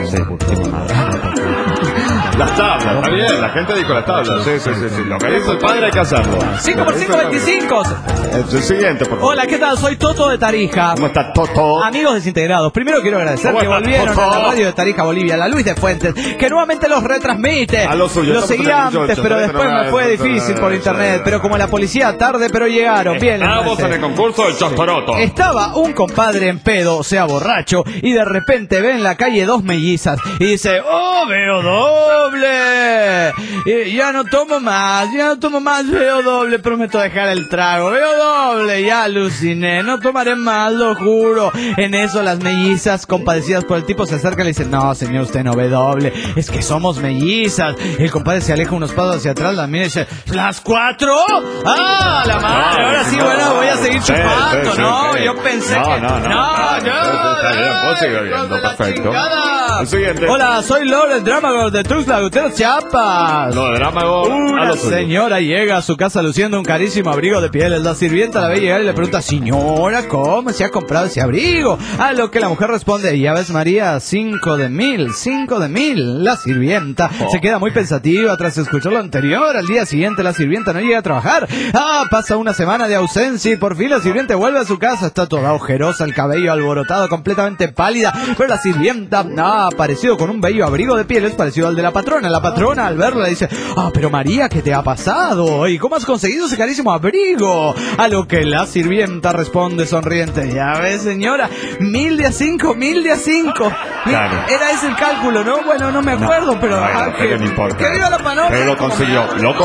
Las tablas, está bien, la gente dijo las tablas. Sí. Lo que dice el padre hay que hacerlo. 5 por 5, 25. El siguiente, por favor. Hola, ¿qué tal? Soy Toto de Tarija. ¿Cómo está Toto? Amigos desintegrados, primero quiero agradecer que volvieron a la radio de Tarija, Bolivia, la Luis de Fuentes, que nuevamente los retransmite. A lo suyo. Los seguía antes, pero después me fue difícil por internet. Pero como la policía, tarde, pero llegaron. Bien. Estamos en el concurso del Chostoroto. Estaba un compadre en pedo, o sea, borracho, y de repente ve en la calle dos mellizas y dice: ¡oh, veo doble! Ya no tomo más, veo doble, prometo dejar el trago, veo doble, ya aluciné, no tomaré más, lo juro. En eso las mellizas, compadecidas por el tipo, se acercan y le dicen: no, señor, usted no ve doble, es que somos mellizas. El compadre se aleja unos pasos hacia atrás, las mira y dice: ¿las 4? ¡Ah, la madre! Ahora sí, bueno, voy a seguir chupando, ¿no? Yo pensé que... No, está bien, vos sigue viendo, perfecto. El siguiente. Hola, soy Lord Dramagor de Tuxtla Gutiérrez, Chiapas. No, Dramagor. Una señora llega a su casa luciendo un carísimo abrigo de pieles. La sirvienta la ve llegar y le pregunta: señora, ¿cómo se ha comprado ese abrigo? A lo que la mujer responde: ya ves, María, 5 de 1000. La sirvienta se queda muy pensativa tras escuchar lo anterior. Al día siguiente la sirvienta no llega a trabajar. Pasa una semana de ausencia y por fin la sirvienta vuelve a su casa. Está toda ojerosa, el cabello alborotado, completamente pálida, pero la sirvienta ha aparecido con un bello abrigo de pieles parecido al de la patrona. La patrona, al verla, dice: pero María, ¿qué te ha pasado? ¿Y cómo has conseguido ese carísimo abrigo? A lo que la sirvienta responde sonriente: ya ves, señora, 1000 de a 5. Claro. Era ese el cálculo, ¿no? Bueno, no me acuerdo, pero no importa. Que viva la panoja. Pero lo consiguió.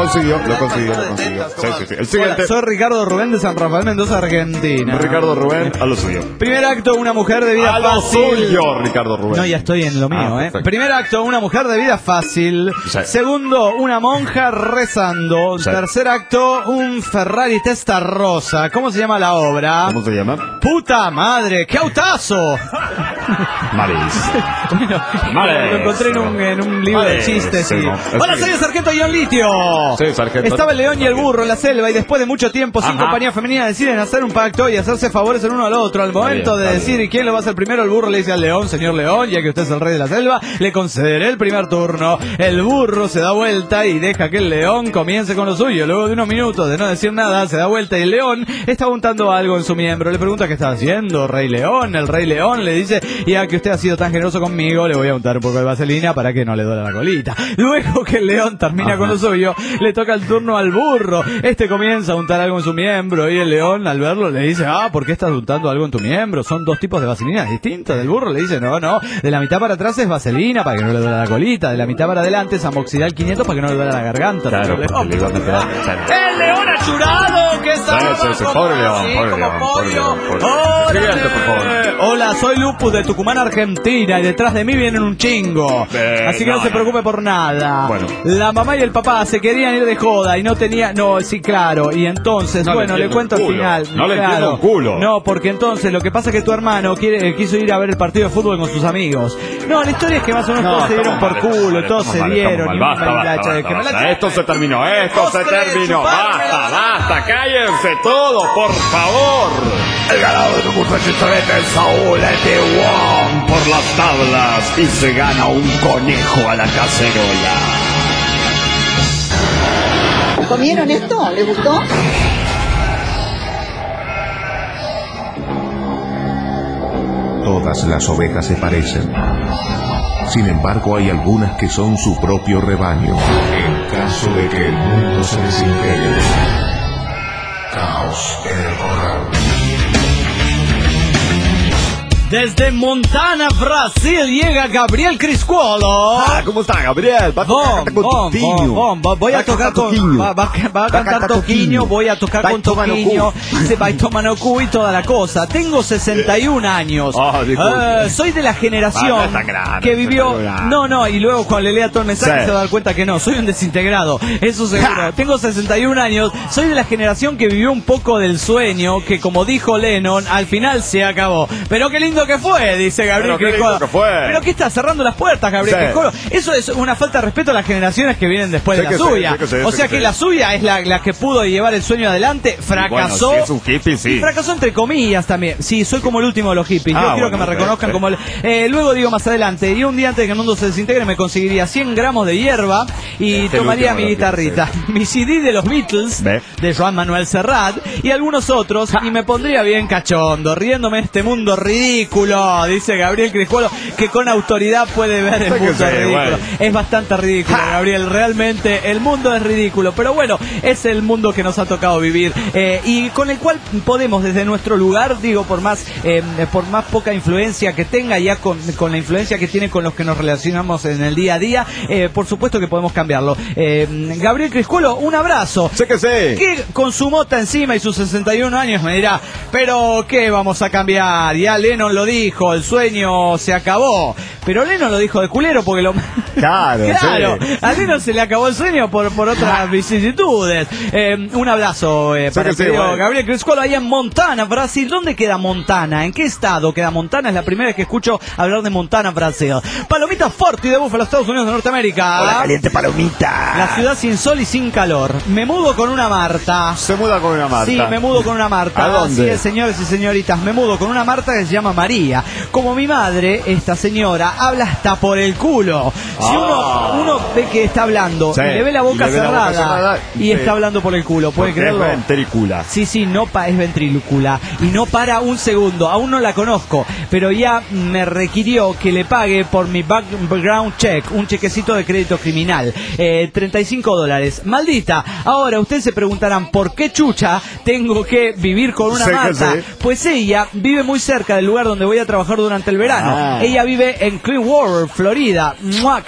Sí. El siguiente. Hola, soy Ricardo Rubén de San Rafael, Mendoza, Argentina. Ricardo Rubén, a lo suyo. Primer acto, una mujer de vida fácil. A lo suyo, Ricardo Rubén. No, ya estoy en lo mío, Primer acto, una mujer de vida fácil. Sí. Segundo, una monja rezando. Sí. Tercer acto, un Ferrari Testa Rosa. ¿Cómo se llama la obra? ¿Cómo se llama? ¡Puta madre! ¡Qué autazo! Bueno, lo encontré en un libro de chistes. Sí. Hola, soy el sargento Ion Litio. Sí, sargento. Estaba el león y el burro en la selva y después de mucho tiempo, sin compañía femenina, deciden hacer un pacto y hacerse favores el uno al otro. Al momento de decir ¿y quién lo va a hacer primero? El burro le dice al león: señor león, ya que usted es el rey de la selva, le concederé el primer turno. El burro se da vuelta y deja que el león comience con lo suyo. Luego de unos minutos de no decir nada, se da vuelta y el león está untando algo en su miembro. Le pregunta: ¿qué está haciendo, rey león? El rey león le dice: ya que usted ha sido tan generoso conmigo, le voy a untar un poco de vaselina para que no le duela la colita. Luego que el león termina con lo suyo, le toca el turno al burro. Este comienza a untar algo en su miembro y el león, al verlo, le dice: ¿por qué estás untando algo en tu miembro? Son dos tipos de vaselina distintas. El burro le dice: no, de la mitad para atrás es vaselina para que no le duela la colita, de la mitad para adelante es amoxidal 500 para que no le duela la garganta. Claro, el león achurado que está pobre león. Hola, soy Lupus de Tucumán, Argentina, y detrás de mí vienen un chingo. Así que no se preocupe por nada. Bueno. La mamá y el papá se querían ir de joda y no tenía... No, sí, claro. Y entonces, le cuento al final. No le entiendo un culo. No, porque entonces lo que pasa es que tu hermano quiso ir a ver el partido de fútbol con sus amigos. No, la historia es que más o menos todos se dieron por culo, todos se dieron. Basta. Esto se terminó. Basta, cállense todos, por favor. El ganador de un rechistolete es Saúl Etiwon por las tablas y se gana un conejo a la cacerola. ¿Comieron esto? ¿Les gustó? Todas las ovejas se parecen. Sin embargo, hay algunas que son su propio rebaño. En caso de que el mundo se desintegre. Caos en el corral. Desde Montana, Brasil, llega Gabriel Criscuolo. ¿Cómo está, Gabriel? Voy a tocar con... Va a cantar Toquinho, voy a tocar con Toquinho. Se va a tomar cu y toda la cosa. Tengo 61 años. Soy de la generación que vivió... No, y luego cuando le lea todo el mensaje se va a dar cuenta que no. Soy un desintegrado, eso seguro. Tengo 61 años. Soy de la generación que vivió un poco del sueño que, como dijo Lennon, al final se acabó. Pero qué lindo que fue, dice Gabriel Criscuolo. Pero que está cerrando las puertas, Gabriel Criscuolo. Eso es una falta de respeto a las generaciones que vienen después de la suya. O sea que la suya es la que pudo llevar el sueño adelante, fracasó. Bueno, si es un hippie, sí. Y fracasó entre comillas también. Sí, soy como el último de los hippies. Yo quiero que me reconozcan como el... luego digo más adelante, y un día antes de que el mundo se desintegre me conseguiría 100 gramos de hierba y tomaría mi guitarrita, mi CD de los Beatles, de Joan Manuel Serrat y algunos otros, y me pondría bien cachondo, riéndome de este mundo ridículo, dice Gabriel Criscuolo, que con autoridad puede ver el mundo ridículo. Es bastante ridículo, Gabriel, realmente el mundo es ridículo, pero bueno, es el mundo que nos ha tocado vivir, y con el cual podemos desde nuestro lugar, digo, por más poca influencia que tenga, ya con la influencia que tiene con los que nos relacionamos en el día a día, por supuesto que podemos cambiarlo. Gabriel Criscuolo, un abrazo. Sé que sé. Que con su mota encima y sus 61 años me dirá, pero ¿qué vamos a cambiar? Ya Lennon lo dijo, el sueño se acabó. Pero Lennon lo dijo de culero porque lo... Claro, sí. A Lennon se le acabó el sueño por otras vicisitudes. Un abrazo para el querido Gabriel Criscuolo allá en Montana, Brasil. ¿Dónde queda Montana? ¿En qué estado queda Montana? Es la primera vez que escucho hablar de Montana, Brasil. Palomita Forti de Buffalo, Estados Unidos de Norteamérica. Hola, caliente palomita. La ciudad sin sol y sin calor. Me mudo con una Marta. ¿Se muda con una Marta? Sí, me mudo con una Marta. ¿A dónde? Así es, señores y señoritas. Me mudo con una Marta que se llama María. Como mi madre, esta señora habla hasta por el culo. Si uno ve que está hablando y le ve la boca cerrada y está hablando por el culo, ¿puede creerlo? Es ventrícula. Sí, es ventrícula. Y no para un segundo. Aún no la conozco, pero ya me requirió que le pague por mi background check, un chequecito de crédito criminal. $35. Maldita. Ahora ustedes se preguntarán, ¿por qué chucha tengo que vivir con una Marta? Pues ella vive muy cerca del lugar donde voy a trabajar durante el verano. Ella vive en Clearwater, Florida.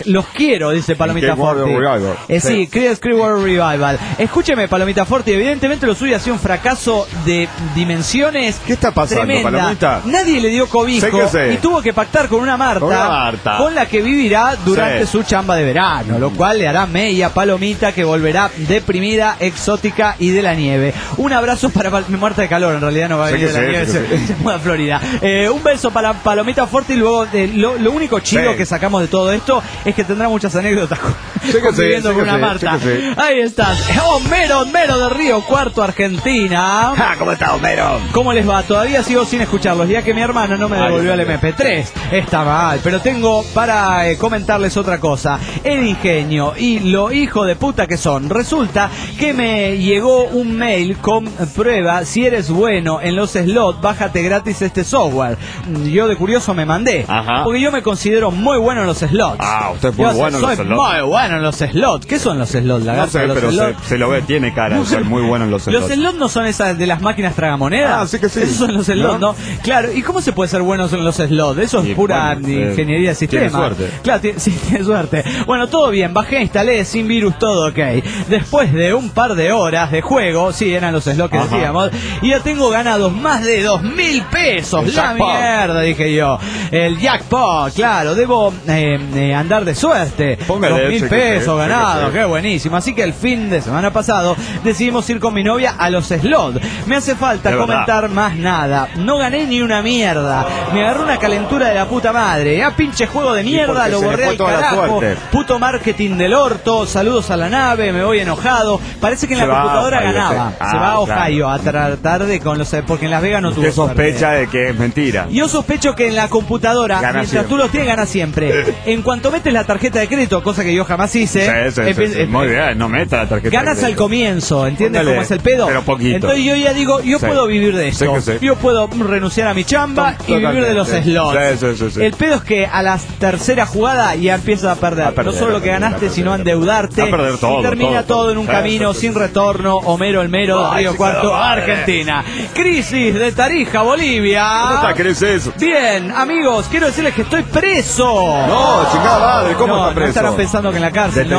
los quiero, dice Palomita Forti. Sí, Creedence Clearwater Revival. Escúcheme, Palomita Forti, evidentemente lo suyo ha sido un fracaso de dimensiones. ¿Qué está pasando, tremenda. Palomita? Nadie le dio cobijo y tuvo que pactar con una Marta, con la que vivirá durante su chamba de verano, lo cual le hará media Palomita, que volverá deprimida, exótica y de la nieve. Un abrazo para me muerta de calor, en realidad no va a venir de la nieve, se muda a Florida. Un beso para Palomita Forti. Y luego lo único chido que sacamos de todo esto es que tendrá muchas anécdotas conviviendo con una Marta. Ahí estás, Homero de Río Cuarto, Argentina. ¿Cómo está, Homero? ¿Cómo les va? Todavía sigo sin escucharlos, ya que mi hermana no me devolvió el MP3. Está mal, pero tengo para comentarles otra cosa. El ingenio y lo hijo de puta que son. Resulta que me llegó un mail con prueba: si eres bueno en los slots, bájate gratis este software. Yo de curioso me mandé, porque yo me considero muy bueno en los slots. Usted es muy bueno en los slots. Soy muy bueno en los slots. ¿Qué son los slots? No sé, pero se lo ve, tiene cara de ser muy bueno en los slots. ¿Los slots no son esas de las máquinas tragamonedas? Sí que sí. Esos son los slots, ¿no? Claro, ¿y cómo se puede ser bueno en los slots? Eso es pura ingeniería de sistema. Tiene suerte. Claro, tiene suerte. Bueno, todo bien, bajé, instalé, sin virus, todo ok. Después de un par de horas de juego, sí, eran los slots que decíamos, y ya tengo ganados más de 2.000 pesos. La mierda, dije yo. El jackpot, claro, debo andar de suerte. 2.000 pesos ganados, qué buenísimo. Así que el fin de semana pasado decidimos ir con mi novia a los slots. Me hace falta comentar más nada. No gané ni una mierda. Me agarró una calentura de la puta madre. Pinche juego de mierda, lo borré al carajo. Puto marketing del orto. Saludos a la nave, me voy enojado. Parece que en la computadora ganaba. Se va a Ohio a tratar de con los... Porque en Las Vegas no tuvo suerte. ¿Usted sospecha de que es mentira? Yo sospecho que en la computadora, mientras tú los tienes, ganas siempre. En cuanto metes la tarjeta de crédito, cosa que yo jamás hice, muy bien, no meta la tarjeta ganas al comienzo, ¿entiendes cómo es el pedo? Pero poquito. Entonces yo ya digo, yo puedo vivir de esto. Yo puedo renunciar a mi chamba y vivir de los slots. El pedo es que a la tercera jugada ya empiezas a perder. No solo lo que ganaste, sino a endeudarte. A perder todo, y termina todo en un camino sin retorno. Homero el Mero de Río Cuarto, Argentina. Crisis de Tarija, Bolivia. ¿Cómo está, Crisis? Bien, amigos, quiero decirles que estoy preso. No, chingada madre, ¿cómo está preso? No estarán pensando que en la cárcel.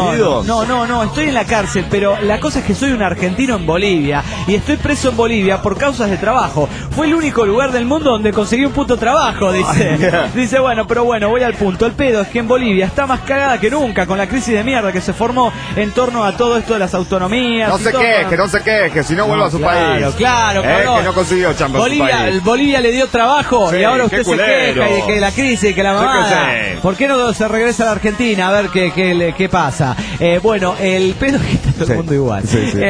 No, estoy en la cárcel, pero la cosa es que soy un argentino en Bolivia y estoy preso en Bolivia por causas de trabajo. Fue el único lugar del mundo donde conseguí un puto trabajo, dice. Dice, bueno, voy al punto. El pedo es que en Bolivia está más cagada que nunca con la crisis de mierda que se formó en torno a todo esto de las autonomías. No se queje, si no vuelva a su país. Claro, que no consiguió chamba en su país. Bolivia le dio trabajo y ahora usted se queja de que la crisis, que la mamada. ¿Por qué no se regresa a la Argentina a ver qué pasa? Bueno, el pedo es que está todo el mundo igual.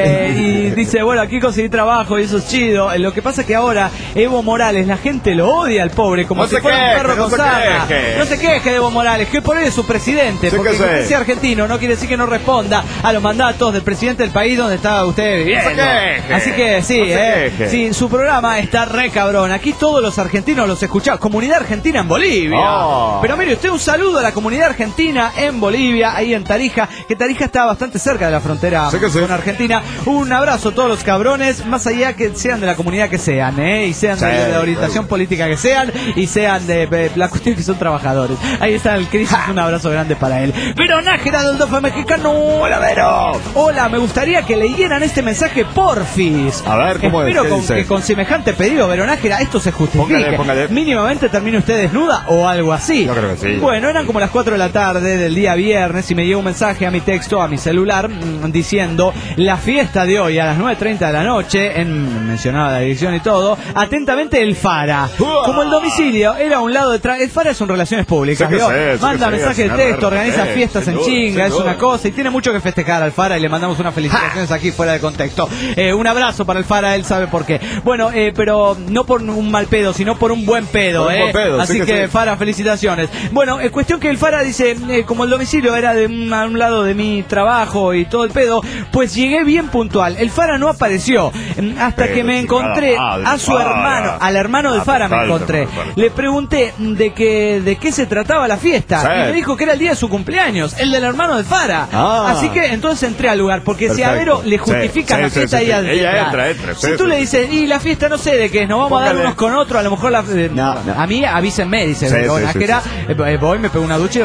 Y dice, bueno, aquí conseguí trabajo y eso es chido. Lo que pasa es que ahora Evo Morales, la gente lo odia al pobre, como si fuera un perro con sarna. No se queje de Evo Morales, que por él es su presidente, porque que usted sea argentino no quiere decir que no responda a los mandatos del presidente del país donde está usted viviendo. Así que sí, su programa está re cabrón. Aquí todos los argentinos los escuchamos. Comunidad argentina en Bolivia. Pero mire usted, un saludo a la comunidad argentina en Bolivia, ahí en Tarija, que Tarija está bastante cerca de la frontera con Argentina. Un abrazo a todos los cabrones, más allá que sean de la comunidad que sean, y sean de la orientación política que sean, y sean de la cuestión que son trabajadores. Ahí está el Crisis, un abrazo grande para él. Pero Nájera del Dofa Mexicano. Hola, Vero. Hola, me gustaría que leyeran este mensaje, porfis. A ver, ¿cómo Espero que con semejante pedido, Vero Nájera, esto se justifique. Póngale. Mínimamente termine usted desnuda o algo así. Yo creo que sí. Bueno, eran como las 4 de la tarde del día viernes y me llegó un mensaje a mi texto, a mi celular, diciendo: la fiesta de hoy a las 9:30 de la noche, mencionaba la dirección y todo, atentamente el Fara. Como el domicilio era a un lado detrás, el Fara son relaciones públicas, manda mensaje de texto, organiza fiestas en chinga, es una cosa, y tiene mucho que festejar al Fara y le mandamos unas felicitaciones aquí fuera de contexto. Un abrazo para el Fara, él sabe por qué. Bueno, pero no por un mal pedo, sino por un buen pedo, así que Fara, felicitaciones. Bueno, cuestión que el Fara dice, como el domicilio era a un lado de mi trabajo y todo el pedo, pues llegué bien puntual. El Fara no apareció hasta que me encontré a su hermano, al hermano del Fara me encontré. Le pregunté de qué se trataba la fiesta y me dijo que era el día de su cumpleaños, el del hermano del Fara. Así que entonces entré al lugar, porque si a Vero le justifica la fiesta, ella entra. Si tú le dices, y la fiesta no sé de qué es, nos vamos a dar unos con otros, a lo mejor a mí avísenme, dice Nájera, voy, me pego una ducha y regreso.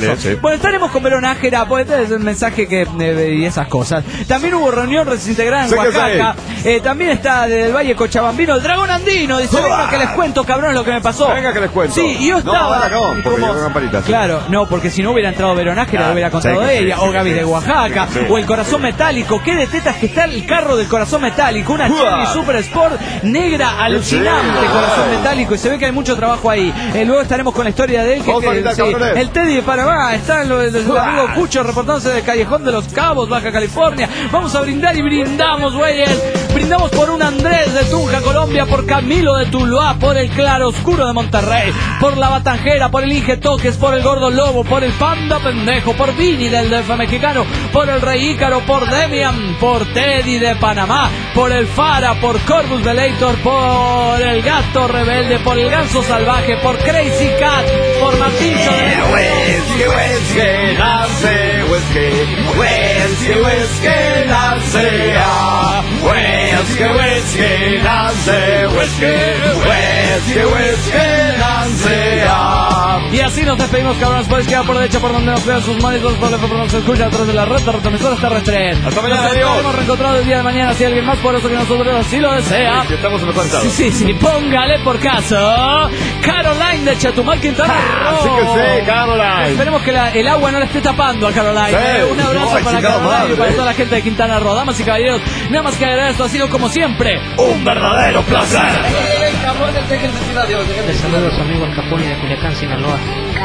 eso. Sí. Bueno, estaremos con Verón Nájera, pues este es el mensaje que y esas cosas. También hubo reunión desintegrada en Oaxaca. También está desde el Valle Cochabambino el Dragón Andino. Dice, venga que les cuento, cabrón, lo que me pasó. Venga que les cuento. Sí, y yo estaba... No, porque yo campanitas. Claro, no, porque si no hubiera entrado Verón Nájera, lo hubiera contado de ella. O Gaby de Oaxaca, o el Corazón Metálico. Qué de tetas que está el carro del Corazón Metálico. Una Chevy Super Sport negra, alucinante, Corazón Metálico. Y se ve que hay mucho trabajo ahí. Luego estaremos con la historia de él, el Teddy de Panamá. Está el amigo Cucho reportándose del Callejón de los Cabos, Baja California. Vamos a brindar y brindamos, güeyes. Brindamos por un Andrés de Tunja, Colombia, por Camilo de Tuluá, por el Claro Oscuro de Monterrey, por la Batanjera, por el Inge Toques, por el Gordo Lobo, por el Panda Pendejo, por Vini del DF mexicano, por el Rey Ícaro, por Demian, por Teddy de Panamá, por el Fara, por Corvus Velator, por el Gato Rebelde, por el Ganso Salvaje, por Crazy Cat, por Martincho de y así nos despedimos, cabrones. Puedes quedar por derecha por donde nos vean sus manitos, por donde nos escucha a través de la red de retransmisoras terrestres. Hasta mañana, nos estaremos reencontrados el día de mañana si alguien más poderoso que nosotros así lo desea. Sí, estamos en Sí, póngale por caso Caroline de Chetumal, Quintana Roo. Así que sí, Caroline. Esperemos que el agua no le esté tapando a Caroline. Un abrazo para Caroline y para toda la gente de Quintana Roo. Damas y caballeros, nada más que agregar, esto ha sido como siempre un verdadero placer. Les saludo a su amigo el Capone de Culiacán, Sinaloa.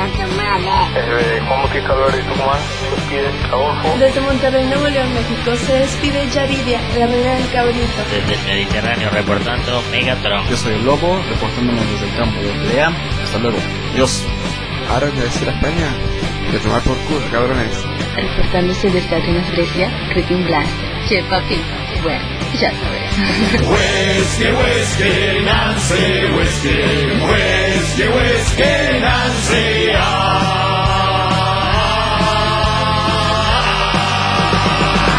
Juan Bautista Álvarez de Tucumán, se despide Adolfo. Desde Monterrey, Nuevo León, México, se despide Yaridia, la reina del cabrito. Desde el Mediterráneo, reportando Megatron. Yo soy el Lobo, reportándonos desde el campo de Pelea. Hasta luego. Dios. Ahora de decir a España, de tomar por culo, cabrones. Reportándose desde Atenas, Grecia, Cretin Blaster. Che, papi, bueno, ya sabes. Whiskey, Nancy, whiskey, Nancy.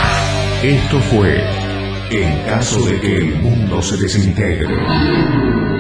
Esto fue En caso de que el mundo se desintegre.